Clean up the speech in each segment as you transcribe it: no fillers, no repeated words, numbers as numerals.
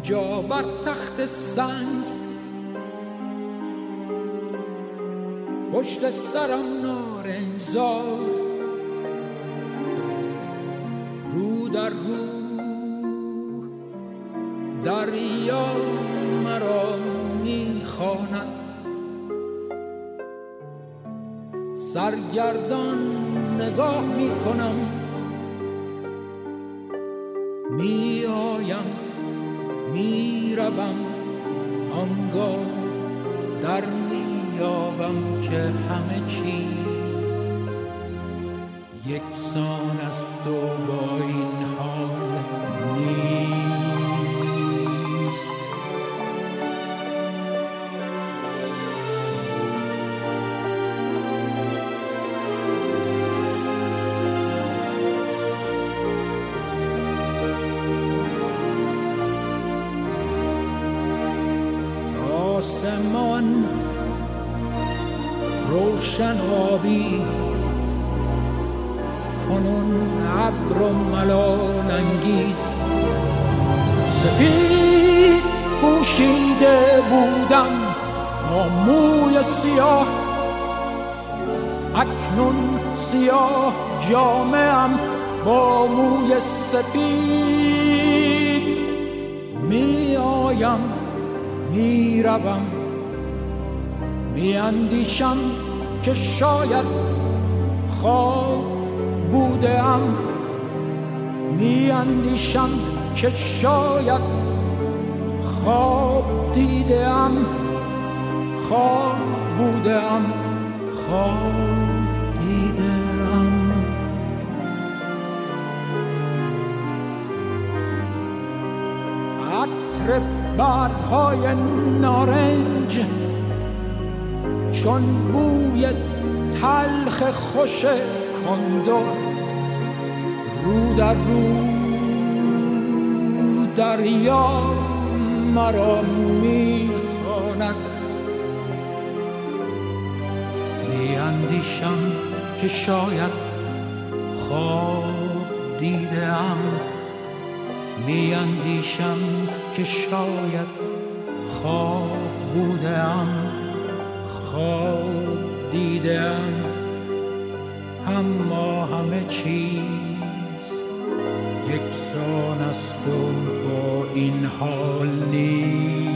آنجا بر تخت سنگ پشت سرم نارنجزار رو در رو دریا مرا میخواند سرگردان نگاه میکنم میآیم میروم آنگاه در میابم که همه چیز یکسان است و با این حال نیست. آسمان روشن آبی کنون ابر و ملال انگیز سپید پوشیده بودم با موی سیاه اکنون سیاه جامه‌ام با موی سپید می آیم می روم می اندیشم که شاید خواب بودم می اندیشم که شاید خواب دیدم خواب بودم خواب دیدم. عطر برگ‌های نارنج چون بوی تلخ خوش کندر رو در رو دریا مرا میخواند میاندیشم که شاید خواب دیدم میاندیشم که شاید خواب بودم خواب دیدم اما همه چیز یکسان است و با این حال نیست.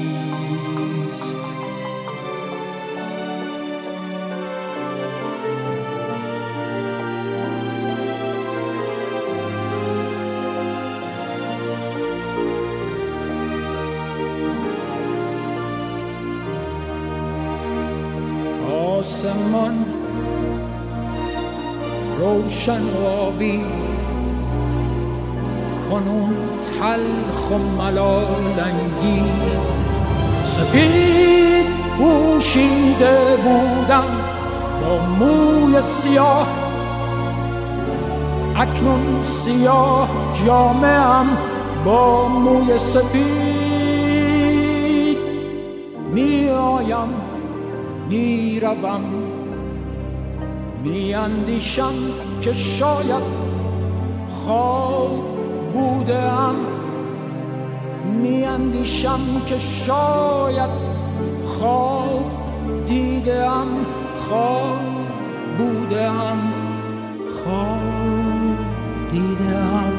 آسمان روشن و آبی کنون تلخ و ملال انگیز سپید پوشیده بودم با موی سیاه اکنون سیاه جامه‌ام با موی سپید می آیم می روم می اندیشم که شاید خواب بودم می اندیشم که شاید خواب دیدم خواب بودم خواب دیدم.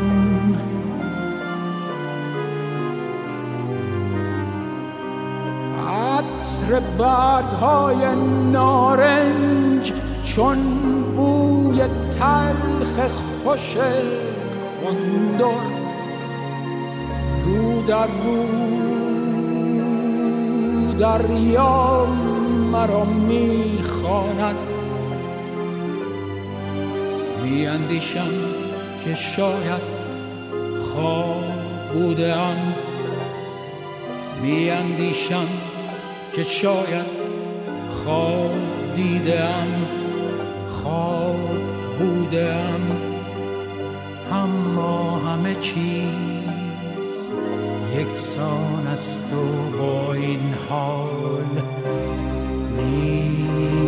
عطر برگ‌های نارنج چون بوی تلخ خوش کندر رو در رو دریا مرا میخواند میاندیشم که شاید خواب بودم میاندیشم که شاید خواب دیدم خواب بودم اما همه چیز یکسان است و با این حال نیست.